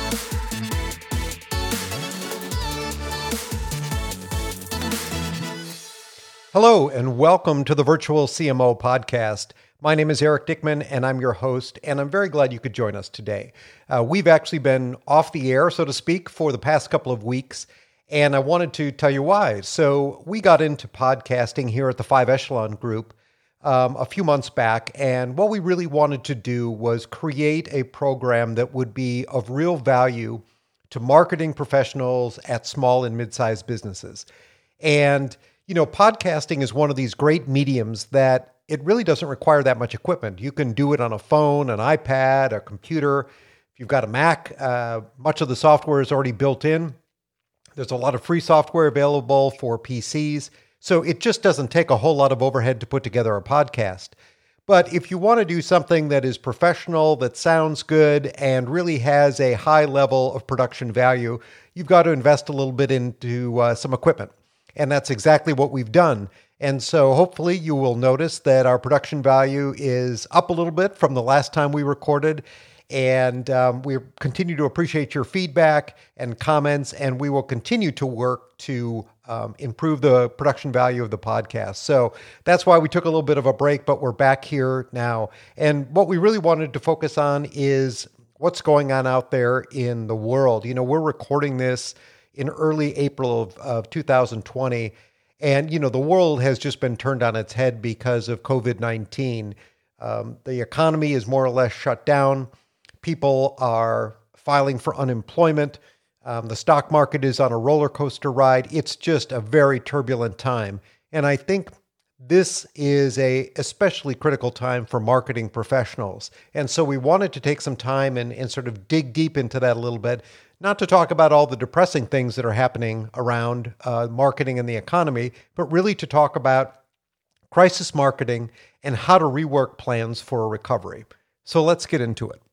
Hello, and welcome to the Virtual CMO Podcast. My name is Eric Dickman, and I'm your host, and I'm very glad you could join us today. We've actually been off the air, so to speak, for the past couple of weeks, and I wanted to tell you why. So we got into podcasting here at the 5 Echelon Group a few months back, and what we really wanted to do was create a program that would be of real value to marketing professionals at small and mid-sized businesses. And you know, podcasting is one of these great mediums that it really doesn't require that much equipment. You can do it on a phone, an iPad, a computer. If you've got a Mac, much of the software is already built in. There's a lot of free software available for PCs. So it just doesn't take a whole lot of overhead to put together a podcast. But if you want to do something that is professional, that sounds good, and really has a high level of production value, you've got to invest a little bit into some equipment. And that's exactly what we've done. And so hopefully you will notice that our production value is up a little bit from the last time we recorded. And we continue to appreciate your feedback and comments, and we will continue to work to improve the production value of the podcast. So that's why we took a little bit of a break, but we're back here now. And what we really wanted to focus on is what's going on out there in the world. You know, we're recording this in early April of 2020. And, you know, the world has just been turned on its head because of COVID-19. The economy is more or less shut down. People are filing for unemployment. The stock market is on a roller coaster ride. It's just a very turbulent time. And I think this is a especially critical time for marketing professionals. And so we wanted to take some time and sort of dig deep into that a little bit. Not to talk about all the depressing things that are happening around marketing and the economy, but really to talk about crisis marketing and how to rework plans for a recovery. So let's get into it.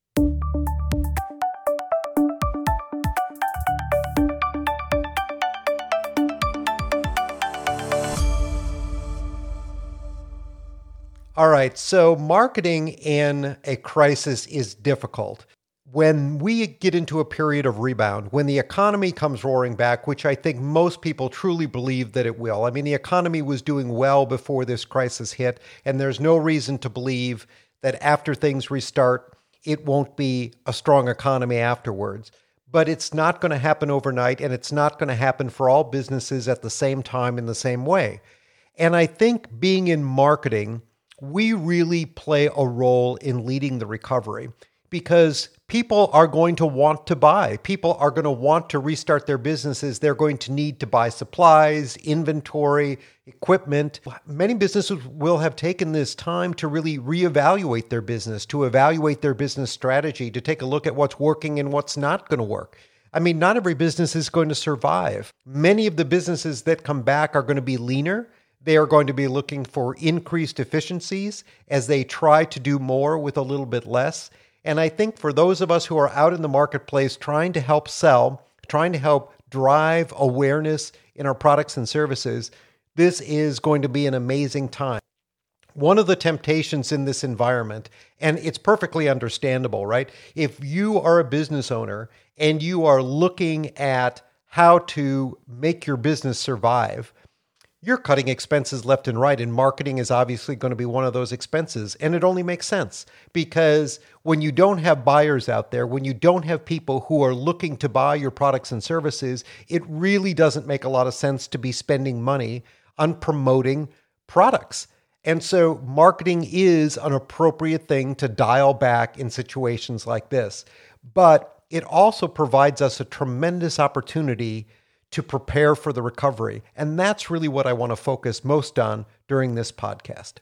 All right, so marketing in a crisis is difficult. When we get into a period of rebound, when the economy comes roaring back, which I think most people truly believe that it will. I mean, the economy was doing well before this crisis hit, and there's no reason to believe that after things restart, it won't be a strong economy afterwards. But it's not going to happen overnight, and it's not going to happen for all businesses at the same time in the same way. And I think being in marketing, we really play a role in leading the recovery because people are going to want to buy. People are going to want to restart their businesses. They're going to need to buy supplies, inventory, equipment. Many businesses will have taken this time to really reevaluate their business, to evaluate their business strategy, to take a look at what's working and what's not going to work. I mean, not every business is going to survive. Many of the businesses that come back are going to be leaner. They are going to be looking for increased efficiencies as they try to do more with a little bit less. And I think for those of us who are out in the marketplace trying to help sell, trying to help drive awareness in our products and services, this is going to be an amazing time. One of the temptations in this environment, and it's perfectly understandable, right? If you are a business owner and you are looking at how to make your business survive, you're cutting expenses left and right, and marketing is obviously going to be one of those expenses. And it only makes sense because when you don't have buyers out there, when you don't have people who are looking to buy your products and services, it really doesn't make a lot of sense to be spending money on promoting products. And so marketing is an appropriate thing to dial back in situations like this. But it also provides us a tremendous opportunity to prepare for the recovery. And that's really what I want to focus most on during this podcast.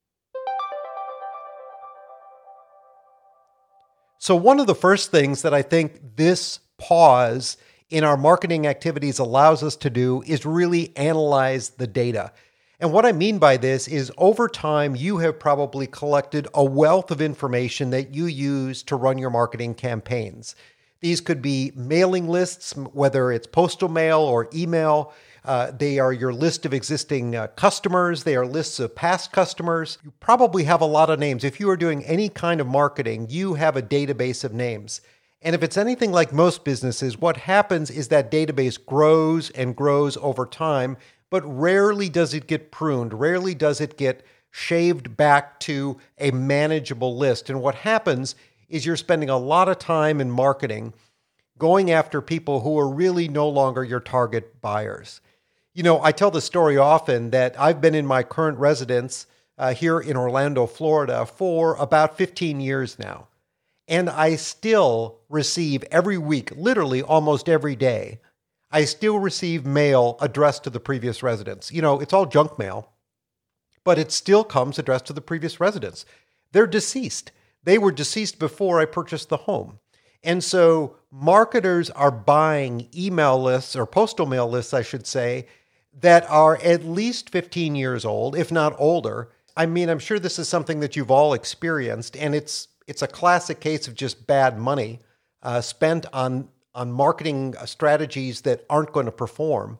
So one of the first things that I think this pause in our marketing activities allows us to do is really analyze the data. And what I mean by this is over time, you have probably collected a wealth of information that you use to run your marketing campaigns. These could be mailing lists, whether it's postal mail or email. They are your list of existing customers. They are lists of past customers. You probably have a lot of names. If you are doing any kind of marketing, you have a database of names. And if it's anything like most businesses, what happens is that database grows and grows over time, but rarely does it get pruned, rarely does it get shaved back to a manageable list. And what happens is you're spending a lot of time in marketing going after people who are really no longer your target buyers. I tell the story often that I've been in my current residence here in Orlando, Florida, for about 15 years now. And I still receive every week, literally almost every day, I still receive mail addressed to the previous residents. It's all junk mail, but it still comes addressed to the previous residents. They're deceased. They were deceased before I purchased the home. And so marketers are buying email lists, or postal mail lists, I should say, that are at least 15 years old, if not older. I mean, I'm sure this is something that you've all experienced, and it's a classic case of just bad money spent on marketing strategies that aren't going to perform.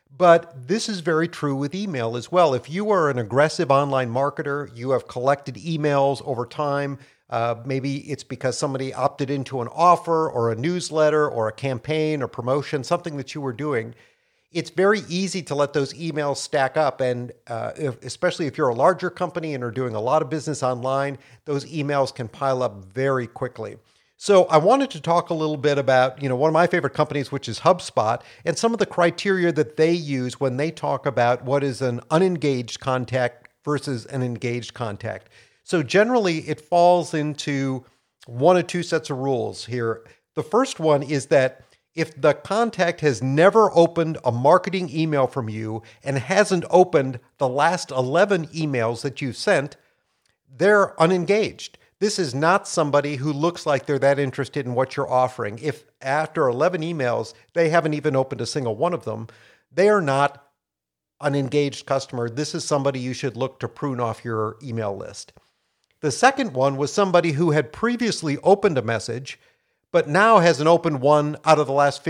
But this is very true with email as well. If you are an aggressive online marketer, you have collected emails over time. Maybe it's because somebody opted into an offer or a newsletter or a campaign or promotion, something that you were doing. It's very easy to let those emails stack up. And especially if you're a larger company and are doing a lot of business online, those emails can pile up very quickly. So I wanted to talk a little bit about, one of my favorite companies, which is HubSpot, and some of the criteria that they use when they talk about what is an unengaged contact versus an engaged contact. So generally, it falls into one or two sets of rules here. The first one is that if the contact has never opened a marketing email from you and hasn't opened the last 11 emails that you've sent, they're unengaged. This is not somebody who looks like they're that interested in what you're offering. If after 11 emails, they haven't even opened a single one of them, they are not an engaged customer. This is somebody you should look to prune off your email list. The second one was somebody who had previously opened a message, but now hasn't opened one out of the last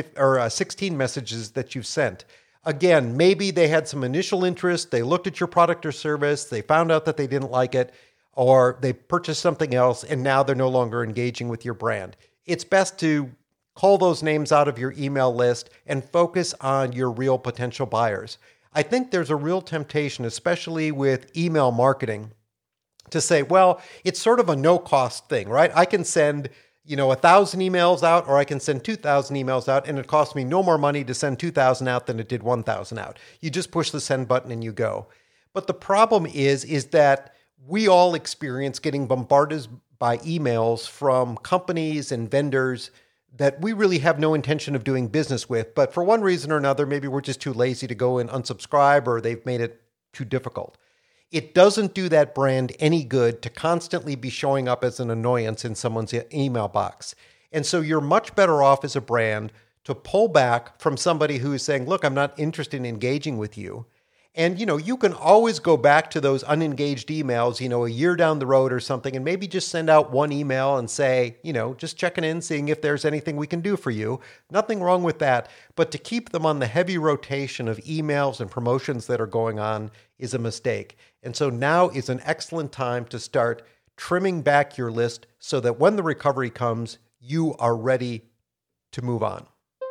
16 messages that you've sent. Again, maybe they had some initial interest, they looked at your product or service, they found out that they didn't like it, or they purchased something else, and now they're no longer engaging with your brand. It's best to call those names out of your email list and focus on your real potential buyers. I think there's a real temptation, especially with email marketing, to say, well, it's sort of a no-cost thing, right? I can send 1,000 emails out, or I can send 2,000 emails out, and it costs me no more money to send 2,000 out than it did 1,000 out. You just push the send button and you go. But the problem is that we all experience getting bombarded by emails from companies and vendors that we really have no intention of doing business with. But for one reason or another, maybe we're just too lazy to go and unsubscribe, or they've made it too difficult. It doesn't do that brand any good to constantly be showing up as an annoyance in someone's email box. And so you're much better off as a brand to pull back from somebody who is saying, look, I'm not interested in engaging with you. And, you can always go back to those unengaged emails, a year down the road or something, and maybe just send out one email and say, just checking in, seeing if there's anything we can do for you. Nothing wrong with that. But to keep them on the heavy rotation of emails and promotions that are going on is a mistake. And so now is an excellent time to start trimming back your list so that when the recovery comes, you are ready to move on.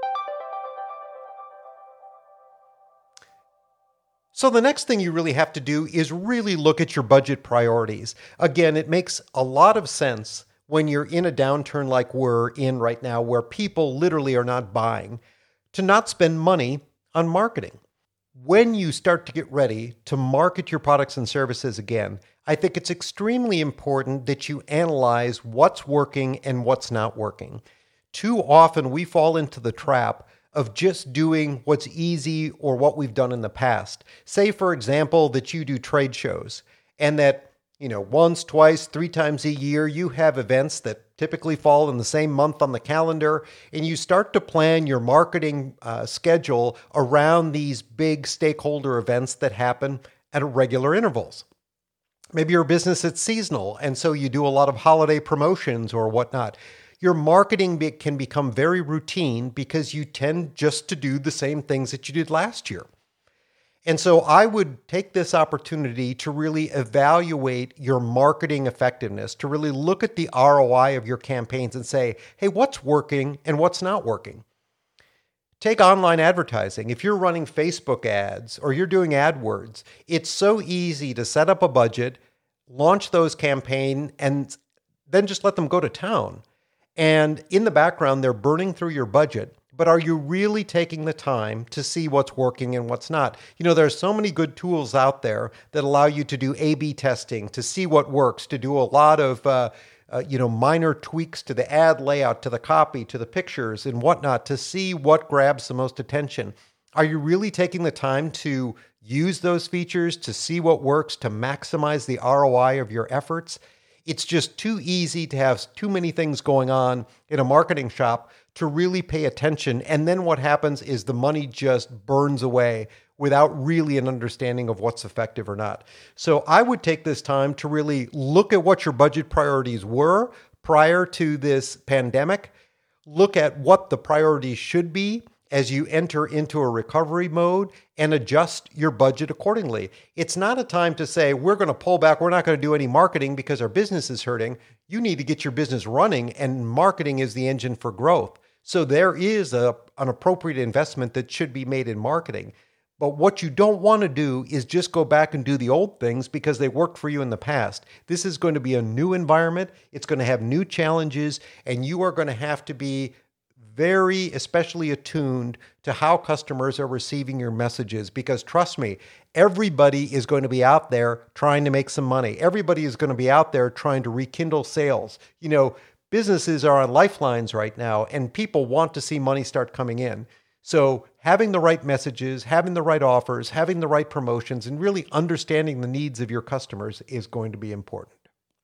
So the next thing you really have to do is really look at your budget priorities. Again, it makes a lot of sense when you're in a downturn like we're in right now, where people literally are not buying, to not spend money on marketing. When you start to get ready to market your products and services again, I think it's extremely important that you analyze what's working and what's not working. Too often we fall into the trap of just doing what's easy or what we've done in the past. Say, for example, that you do trade shows and that, once, twice, 3 times a year, you have events that typically fall in the same month on the calendar, and you start to plan your marketing schedule around these big stakeholder events that happen at regular intervals. Maybe your business is seasonal, and so you do a lot of holiday promotions or whatnot. Your marketing can become very routine because you tend just to do the same things that you did last year. And so I would take this opportunity to really evaluate your marketing effectiveness, to really look at the ROI of your campaigns and say, hey, what's working and what's not working? Take online advertising. If you're running Facebook ads or you're doing AdWords, it's so easy to set up a budget, launch those campaigns, and then just let them go to town. And in the background, they're burning through your budget. But are you really taking the time to see what's working and what's not? There's so many good tools out there that allow you to do A/B testing, to see what works, to do a lot of minor tweaks to the ad layout, to the copy, to the pictures and whatnot, to see what grabs the most attention. Are you really taking the time to use those features, to see what works, to maximize the ROI of your efforts? It's just too easy to have too many things going on in a marketing shop to really pay attention. And then what happens is the money just burns away without really an understanding of what's effective or not. So I would take this time to really look at what your budget priorities were prior to this pandemic, look at what the priorities should be as you enter into a recovery mode, and adjust your budget accordingly. It's not a time to say, we're going to pull back, we're not going to do any marketing because our business is hurting. You need to get your business running, and marketing is the engine for growth. So there is an appropriate investment that should be made in marketing. But what you don't want to do is just go back and do the old things because they worked for you in the past. This is going to be a new environment. It's going to have new challenges, and you are going to have to be very especially attuned to how customers are receiving your messages, because trust me, everybody is going to be out there trying to make some money. Everybody is going to be out there trying to rekindle sales. Businesses are on lifelines right now, and people want to see money start coming in. So having the right messages, having the right offers, having the right promotions, and really understanding the needs of your customers is going to be important.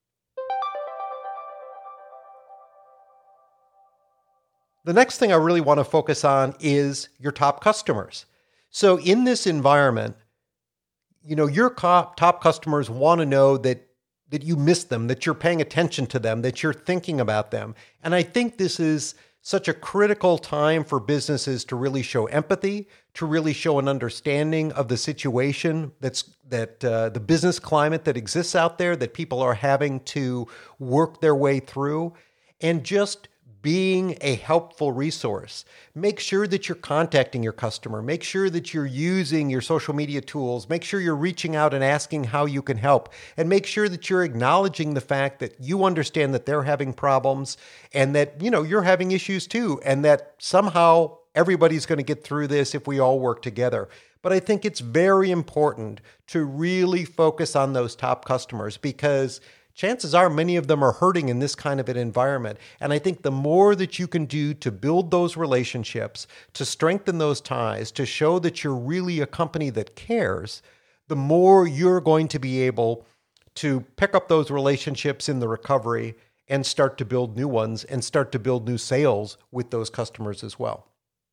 The next thing I really want to focus on is your top customers. So in this environment, your top customers want to know that you miss them, that you're paying attention to them, that you're thinking about them. And I think this is such a critical time for businesses to really show empathy, to really show an understanding of the situation the business climate that exists out there, that people are having to work their way through, and just being a helpful resource. Make sure that you're contacting your customer. Make sure that you're using your social media tools. Make sure you're reaching out and asking how you can help. And make sure that you're acknowledging the fact that you understand that they're having problems and that, you're having issues too, and that somehow everybody's going to get through this if we all work together. But I think it's very important to really focus on those top customers, because chances are many of them are hurting in this kind of an environment. And I think the more that you can do to build those relationships, to strengthen those ties, to show that you're really a company that cares, the more you're going to be able to pick up those relationships in the recovery and start to build new ones and start to build new sales with those customers as well.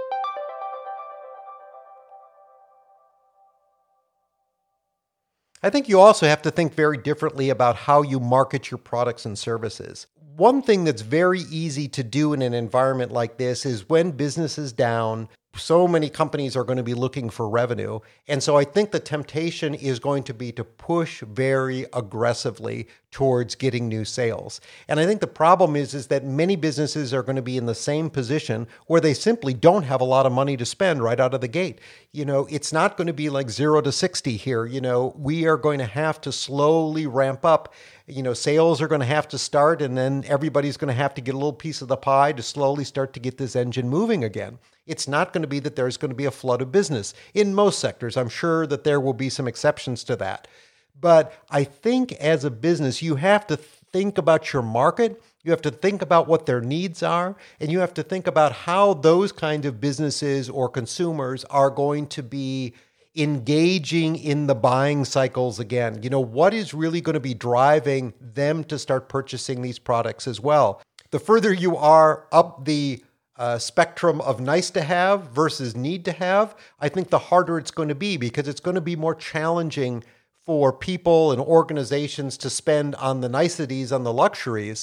I think you also have to think very differently about how you market your products and services. One thing that's very easy to do in an environment like this is when business is down, so many companies are going to be looking for revenue. And so I think the temptation is going to be to push very aggressively towards getting new sales. And I think the problem is that many businesses are going to be in the same position where they simply don't have a lot of money to spend right out of the gate. It's not going to be like 0 to 60 here. We are going to have to slowly ramp up. Sales are going to have to start, and then everybody's going to have to get a little piece of the pie to slowly start to get this engine moving again. It's not going to be that there's going to be a flood of business in most sectors. I'm sure that there will be some exceptions to that. But I think as a business, you have to think about your market. You have to think about what their needs are, and you have to think about how those kind of businesses or consumers are going to be engaging in the buying cycles again. What is really going to be driving them to start purchasing these products as well? The further you are up the spectrum of nice to have versus need to have, I think the harder it's going to be, because it's going to be more challenging for people and organizations to spend on the niceties, on the luxuries,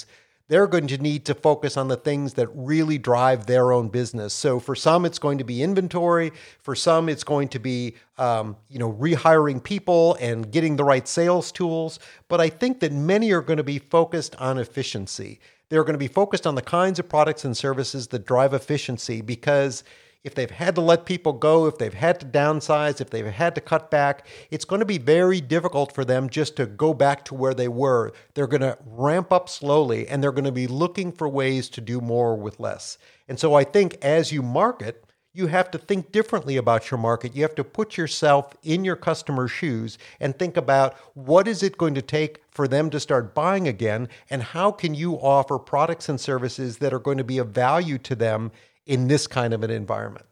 they're going to need to focus on the things that really drive their own business. So for some, it's going to be inventory. For some, it's going to be rehiring people and getting the right sales tools. But I think that many are going to be focused on efficiency. They're going to be focused on the kinds of products and services that drive efficiency, because if they've had to let people go, if they've had to downsize, if they've had to cut back, it's going to be very difficult for them just to go back to where they were. They're going to ramp up slowly, and they're going to be looking for ways to do more with less. And so I think as you market, you have to think differently about your market. You have to put yourself in your customer's shoes and think about what is it going to take for them to start buying again, and how can you offer products and services that are going to be of value to them in this kind of an environment.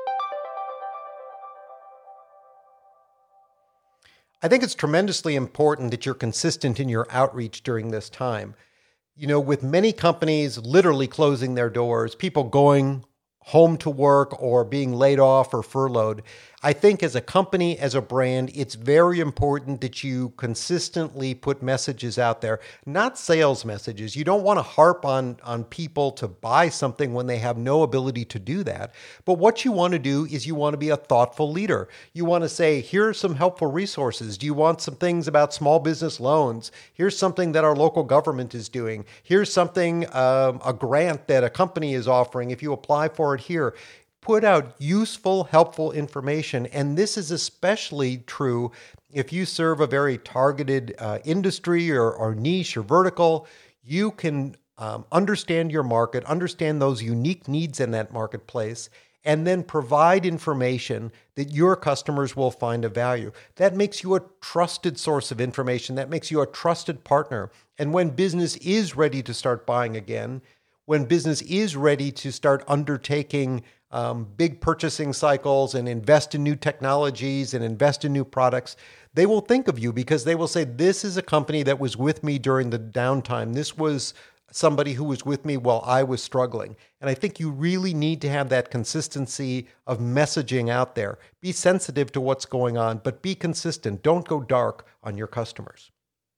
I think it's tremendously important that you're consistent in your outreach during this time. With many companies literally closing their doors, people going home to work or being laid off or furloughed, I think as a company, as a brand, it's very important that you consistently put messages out there, not sales messages. You don't want to harp on people to buy something when they have no ability to do that. But what you want to do is you want to be a thoughtful leader. You want to say, here are some helpful resources. Do you want some things about small business loans? Here's something that our local government is doing. Here's something, a grant that a company is offering. If you apply for it here, put out useful, helpful information. And this is especially true if you serve a very targeted industry or niche or vertical. You can understand your market, understand those unique needs in that marketplace, and then provide information that your customers will find of value. That makes you a trusted source of information. That makes you a trusted partner. And when business is ready to start buying again, when business is ready to start undertaking big purchasing cycles and invest in new technologies and invest in new products, they will think of you, because they will say, this is a company that was with me during the downtime. This was somebody who was with me while I was struggling. And I think you really need to have that consistency of messaging out there. Be sensitive to what's going on, but be consistent. Don't go dark on your customers.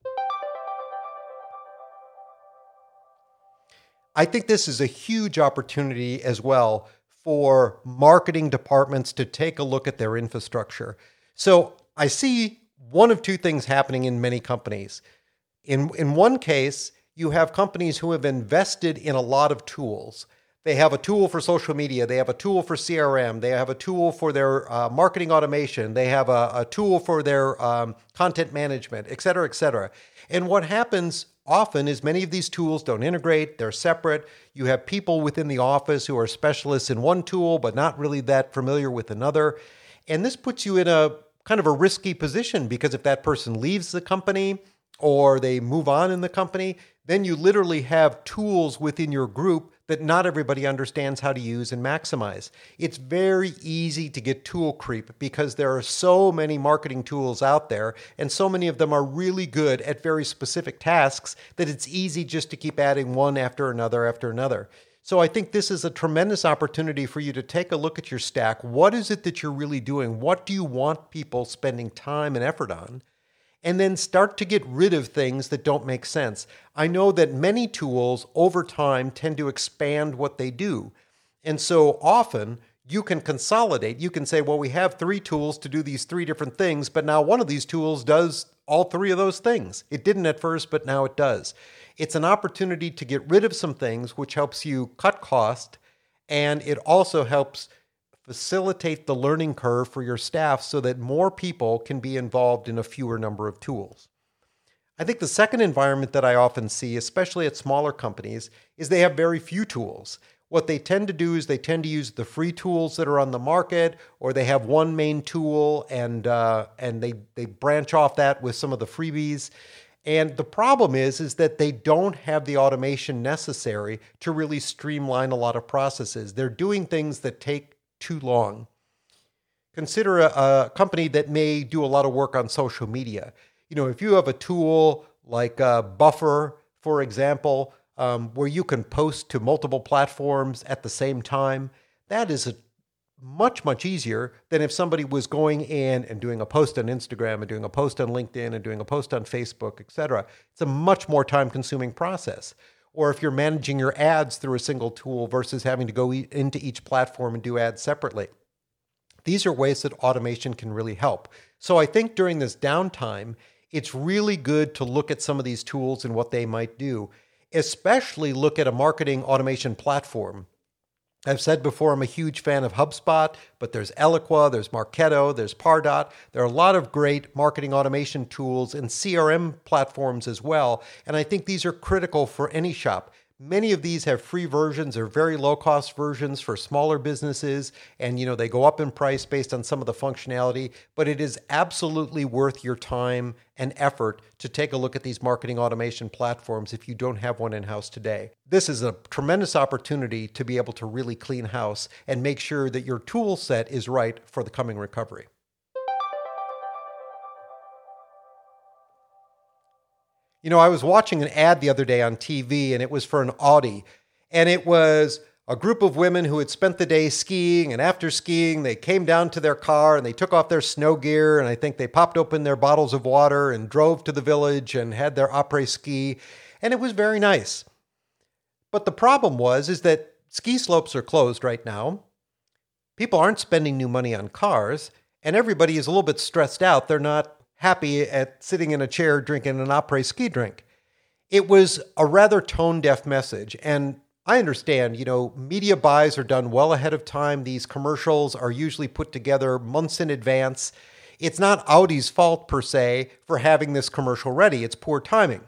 I think this is a huge opportunity as well for marketing departments to take a look at their infrastructure. So I see one of two things happening in many companies. In one case, you have companies who have invested in a lot of tools. They have a tool for social media. They have a tool for CRM. They have a tool for their marketing automation. They have a tool for their content management, et cetera, et cetera. And what happens often is many of these tools don't integrate. They're separate. You have people within the office who are specialists in one tool, but not really that familiar with another. And this puts you in a kind of a risky position, because if that person leaves the company or they move on in the company, then you literally have tools within your group that not everybody understands how to use and maximize. It's very easy to get tool creep, because there are so many marketing tools out there, and so many of them are really good at very specific tasks that it's easy just to keep adding one after another after another. So I think this is a tremendous opportunity for you to take a look at your stack. What is it that you're really doing? What do you want people spending time and effort on? And then start to get rid of things that don't make sense. I know that many tools over time tend to expand what they do. And so often you can consolidate. You can say, well, we have 3 tools to do these 3 different things, but now one of these tools does all 3 of those things. It didn't at first, but now it does. It's an opportunity to get rid of some things, which helps you cut cost, and it also helps facilitate the learning curve for your staff so that more people can be involved in a fewer number of tools. I think the second environment that I often see, especially at smaller companies, is they have very few tools. What they tend to do is they tend to use the free tools that are on the market, or they have one main tool and they branch off that with some of the freebies. And the problem is that they don't have the automation necessary to really streamline a lot of processes. They're doing things that take too long. Consider a company that may do a lot of work on social media. If you have a tool like Buffer, for example, where you can post to multiple platforms at the same time, that is much, much easier than if somebody was going in and doing a post on Instagram and doing a post on LinkedIn and doing a post on Facebook, etc. It's a much more time-consuming process. or if you're managing your ads through a single tool versus having to go into each platform and do ads separately. These are ways that automation can really help. So I think during this downtime, it's really good to look at some of these tools and what they might do, especially look at a marketing automation platform. I've said before, I'm a huge fan of HubSpot, but there's Eloqua, there's Marketo, there's Pardot. There are a lot of great marketing automation tools and CRM platforms as well. And I think these are critical for any shop. Many of these have free versions or very low-cost versions for smaller businesses, and they go up in price based on some of the functionality, but it is absolutely worth your time and effort to take a look at these marketing automation platforms if you don't have one in-house today. This is a tremendous opportunity to be able to really clean house and make sure that your tool set is right for the coming recovery. I was watching an ad the other day on TV, and it was for an Audi. And it was a group of women who had spent the day skiing, and after skiing, they came down to their car and they took off their snow gear, and I think they popped open their bottles of water and drove to the village and had their après-ski, and it was very nice. But the problem is that ski slopes are closed right now. People aren't spending new money on cars, and everybody is a little bit stressed out. They're not happy at sitting in a chair drinking an après-ski drink. It was a rather tone-deaf message. And I understand, media buys are done well ahead of time. These commercials are usually put together months in advance. It's not Audi's fault per se for having this commercial ready. It's poor timing.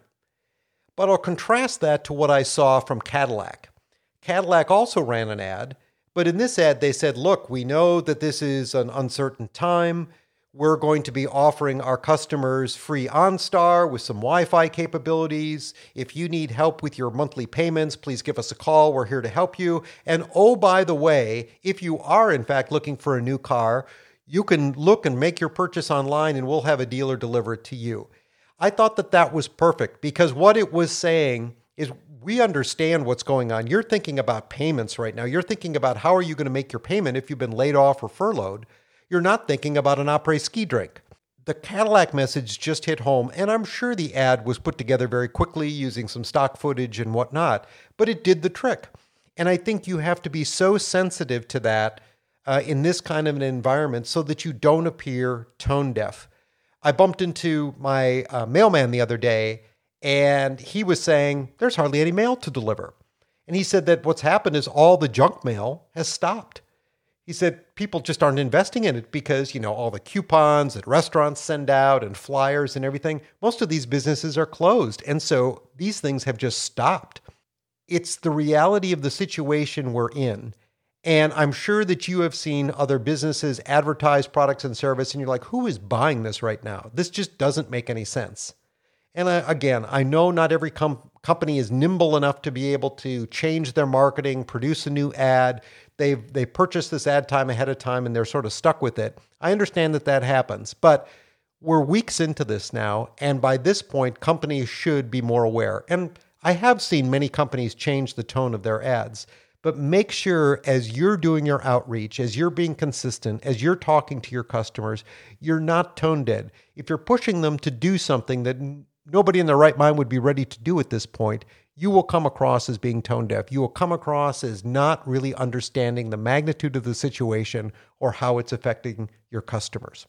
But I'll contrast that to what I saw from Cadillac. Cadillac also ran an ad, but in this ad they said, look, we know that this is an uncertain time. We're going to be offering our customers free OnStar with some Wi-Fi capabilities. If you need help with your monthly payments, please give us a call. We're here to help you. And oh, by the way, if you are in fact looking for a new car, you can look and make your purchase online and we'll have a dealer deliver it to you. I thought that was perfect because what it was saying is we understand what's going on. You're thinking about payments right now. You're thinking about how are you going to make your payment if you've been laid off or furloughed. You're not thinking about an après-ski drink. The Cadillac message just hit home, and I'm sure the ad was put together very quickly using some stock footage and whatnot, but it did the trick. And I think you have to be so sensitive to that in this kind of an environment so that you don't appear tone deaf. I bumped into my mailman the other day, and he was saying there's hardly any mail to deliver. And he said that what's happened is all the junk mail has stopped. He said people just aren't investing in it because, all the coupons that restaurants send out and flyers and everything, most of these businesses are closed. And so these things have just stopped. It's the reality of the situation we're in. And I'm sure that you have seen other businesses advertise products and service, and you're like, who is buying this right now? This just doesn't make any sense. And again, I know not every company is nimble enough to be able to change their marketing, produce a new ad. They purchased this ad time ahead of time and they're sort of stuck with it. I understand that happens, but we're weeks into this now. And by this point, companies should be more aware. And I have seen many companies change the tone of their ads, but make sure as you're doing your outreach, as you're being consistent, as you're talking to your customers, you're not tone dead. If you're pushing them to do something that nobody in their right mind would be ready to do at this point, you will come across as being tone deaf. You will come across as not really understanding the magnitude of the situation or how it's affecting your customers.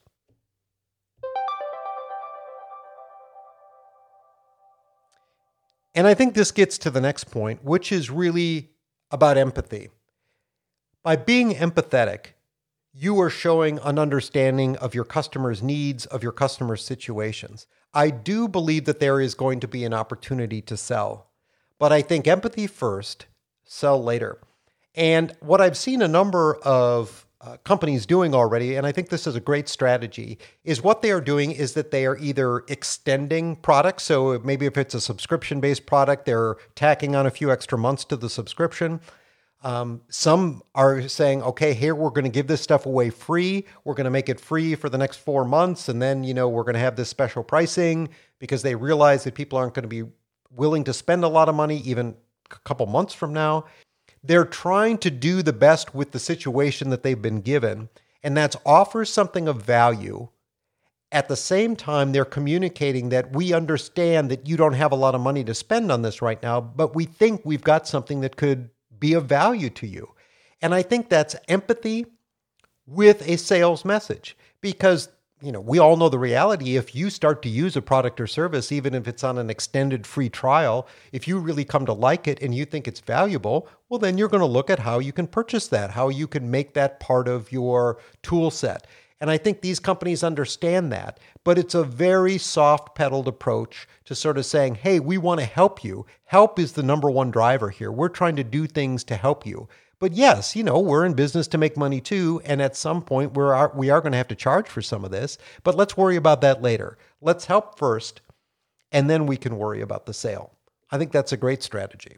And I think this gets to the next point, which is really about empathy. By being empathetic, you are showing an understanding of your customers' needs, of your customers' situations. I do believe that there is going to be an opportunity to sell, but I think empathy first, sell later. And what I've seen a number of companies doing already, and I think this is a great strategy, is what they are doing is that they are either extending products. So maybe if it's a subscription-based product, they're tacking on a few extra months to the subscription. Some are saying, okay, here, we're going to give this stuff away free. We're going to make it free for the next 4 months. And then, we're going to have this special pricing because they realize that people aren't going to be willing to spend a lot of money even a couple months from now. They're trying to do the best with the situation that they've been given. And that's offer something of value At the same time, they're communicating that we understand that you don't have a lot of money to spend on this right now, but we think we've got something that could be of value to you. And I think that's empathy with a sales message, because we all know the reality. If you start to use a product or service, even if it's on an extended free trial, if you really come to like it and you think it's valuable, well, then you're going to look at how you can purchase that, how you can make that part of your tool set. And I think these companies understand that, but it's a very soft-pedaled approach to sort of saying, hey, we want to help you. Help is the number one driver here. We're trying to do things to help you. But yes, we're in business to make money too, and at some point we are going to have to charge for some of this, but let's worry about that later. Let's help first, and then we can worry about the sale. I think that's a great strategy.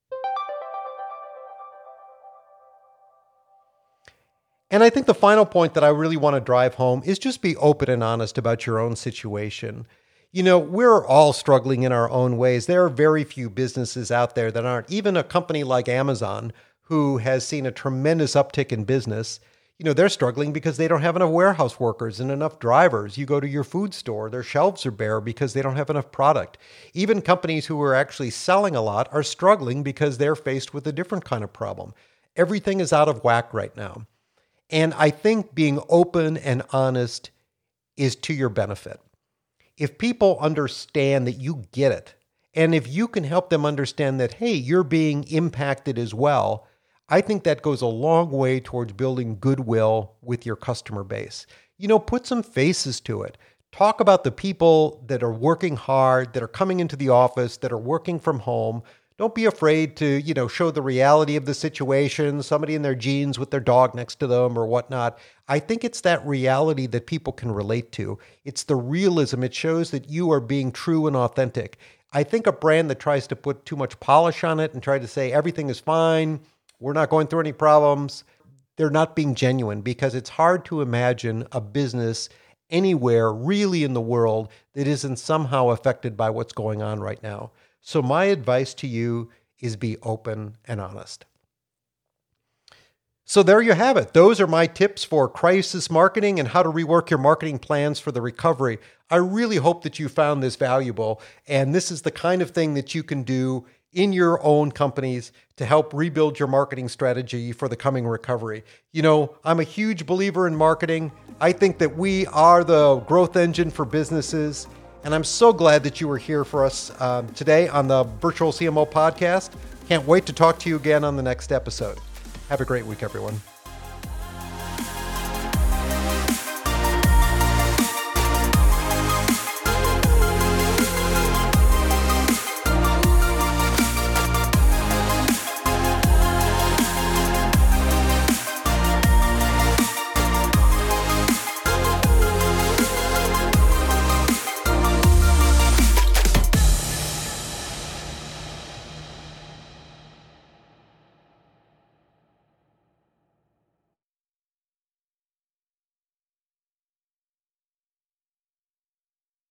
And I think the final point that I really want to drive home is just be open and honest about your own situation. We're all struggling in our own ways. There are very few businesses out there that aren't. Even a company like Amazon, who has seen a tremendous uptick in business, they're struggling because they don't have enough warehouse workers and enough drivers. You go to your food store, their shelves are bare because they don't have enough product. Even companies who are actually selling a lot are struggling because they're faced with a different kind of problem. Everything is out of whack right now. And I think being open and honest is to your benefit. If people understand that you get it, and if you can help them understand that, hey, you're being impacted as well, I think that goes a long way towards building goodwill with your customer base. Put some faces to it. Talk about the people that are working hard, that are coming into the office, that are working from home. Don't be afraid to, show the reality of the situation, somebody in their jeans with their dog next to them or whatnot. I think it's that reality that people can relate to. It's the realism. It shows that you are being true and authentic. I think a brand that tries to put too much polish on it and try to say everything is fine, we're not going through any problems, they're not being genuine, because it's hard to imagine a business anywhere really in the world that isn't somehow affected by what's going on right now. So my advice to you is be open and honest. So there you have it. Those are my tips for crisis marketing and how to rework your marketing plans for the recovery. I really hope that you found this valuable, and this is the kind of thing that you can do in your own companies to help rebuild your marketing strategy for the coming recovery. I'm a huge believer in marketing. I think that we are the growth engine for businesses, and I'm so glad that you were here for us today on the Virtual CMO Podcast. Can't wait to talk to you again on the next episode. Have a great week, everyone.